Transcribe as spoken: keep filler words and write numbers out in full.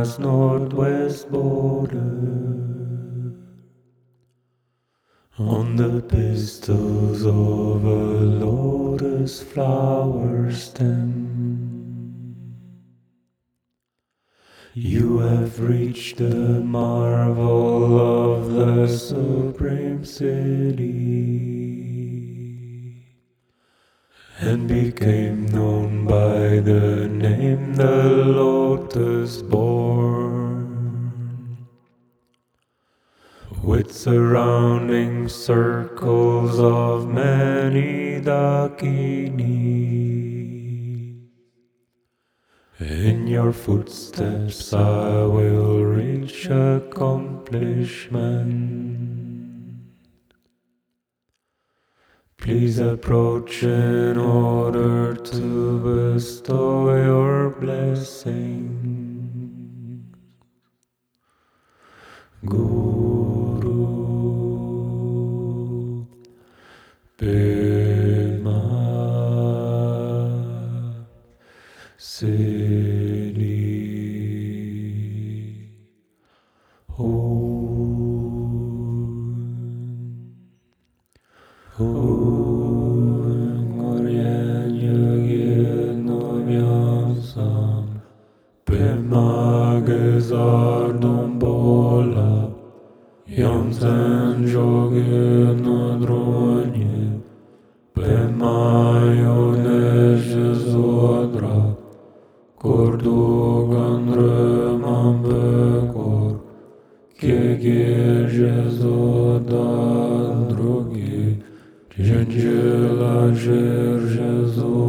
China's northwest border. On the pistils of a lotus flower stem, you have reached the marvel of the supreme city, and became known by the name the Lotus Born, with surrounding circles of many Dakini. In your footsteps I will reach accomplishment. Please approach in order to bestow your blessing. Guru Pema Seli Om Ngoryen Yögyen Nomyansam Pema Gezardom Bola Yamsen Jogyen Nadronye Pema Yonesh Zodra Kordogan Röman Bekor Kege Jezodan Drogi Jengela Jer Jezo